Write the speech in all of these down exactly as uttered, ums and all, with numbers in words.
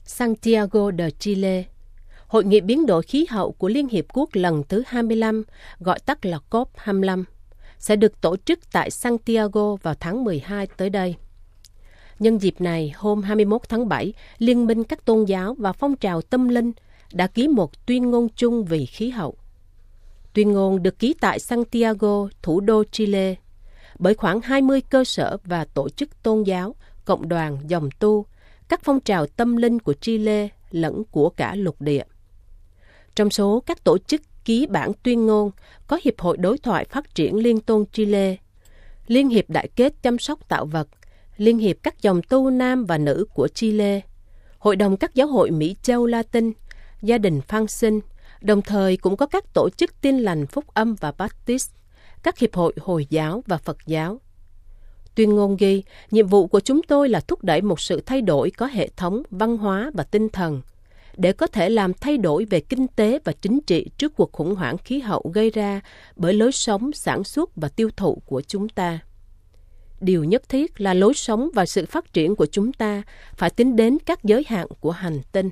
Santiago de Chile. Hội nghị biến đổi khí hậu của Liên Hiệp Quốc lần thứ hai mươi lăm, gọi tắt là C O P hai mươi lăm, sẽ được tổ chức tại Santiago vào tháng mười hai tới đây. Nhân dịp này, hôm hai mươi mốt tháng bảy, Liên minh các tôn giáo và phong trào tâm linh đã ký một tuyên ngôn chung vì khí hậu. Tuyên ngôn được ký tại Santiago, thủ đô Chile, bởi khoảng hai mươi cơ sở và tổ chức tôn giáo, cộng đoàn, dòng tu, các phong trào tâm linh của Chile lẫn của cả lục địa. Trong số các tổ chức ký bản tuyên ngôn có Hiệp hội Đối thoại Phát triển Liên tôn Chile, Liên hiệp Đại kết chăm sóc tạo vật, Liên hiệp các dòng tu nam và nữ của Chile, Hội đồng các giáo hội Mỹ Châu Latin, Gia đình Phan Sinh, đồng thời cũng có các tổ chức Tin lành Phúc âm và Baptist, các hiệp hội Hồi giáo và Phật giáo. Tuyên ngôn ghi, nhiệm vụ của chúng tôi là thúc đẩy một sự thay đổi có hệ thống, văn hóa và tinh thần, để có thể làm thay đổi về kinh tế và chính trị trước cuộc khủng hoảng khí hậu gây ra bởi lối sống, sản xuất và tiêu thụ của chúng ta. Điều nhất thiết là lối sống và sự phát triển của chúng ta phải tính đến các giới hạn của hành tinh.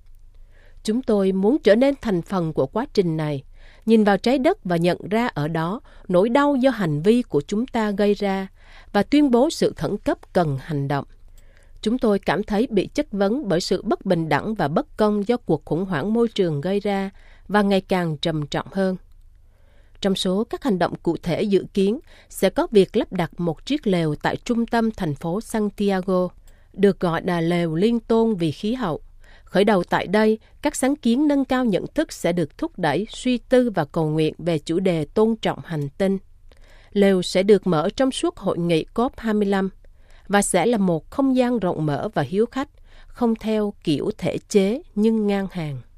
Chúng tôi muốn trở nên thành phần của quá trình này, nhìn vào trái đất và nhận ra ở đó nỗi đau do hành vi của chúng ta gây ra và tuyên bố sự khẩn cấp cần hành động. Chúng tôi cảm thấy bị chất vấn bởi sự bất bình đẳng và bất công do cuộc khủng hoảng môi trường gây ra và ngày càng trầm trọng hơn. Trong số các hành động cụ thể dự kiến sẽ có việc lắp đặt một chiếc lều tại trung tâm thành phố Santiago, được gọi là lều liên tôn vì khí hậu. Khởi đầu tại đây, các sáng kiến nâng cao nhận thức sẽ được thúc đẩy, suy tư và cầu nguyện về chủ đề tôn trọng hành tinh. Lều sẽ được mở trong suốt hội nghị C O P hai mươi lăm và sẽ là một không gian rộng mở và hiếu khách, không theo kiểu thể chế nhưng ngang hàng.